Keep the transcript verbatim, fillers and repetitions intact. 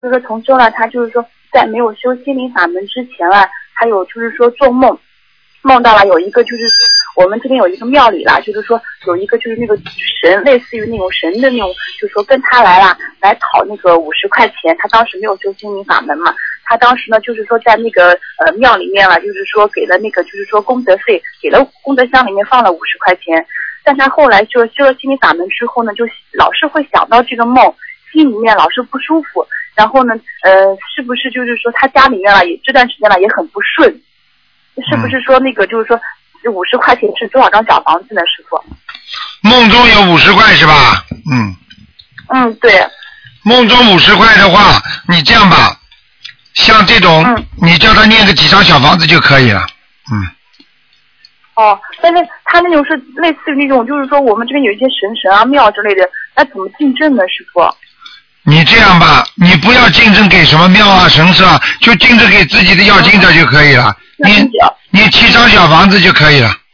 就是说同修呢，他就是说在没有修心灵法门之前啊，还有就是说做梦，梦到了有一个就是说我们这边有一个庙里啦，就是说有一个就是那个神，类似于那种神的那种，就是说跟他来啦，来讨那个五十块钱，他当时没有修心灵法门嘛，他当时呢就是说在那个呃庙里面了，就是说给了那个就是说功德费，给了功德箱里面放了五十块钱，但他后来就修了心灵法门之后呢，就老是会想到这个梦，心里面老是不舒服，然后呢呃是不是就是说他家里面了也这段时间了也很不顺，是不是说那个就是说五十块钱是多少张小房子呢，师傅？ 梦中有五十块是吧？嗯。 嗯，对。 梦中五十块的话，你这样吧，像这种，嗯、你叫他念个几张小房子就可以了。嗯。 哦，但是他那种是类似于那种，就是说我们这边有一些神神啊、庙之类的，那怎么竞争呢，师傅？ 你这样吧，你不要竞争给什么庙啊、神社啊，就竞争给自己的要经者就可以了。你你七张小房子就可以了。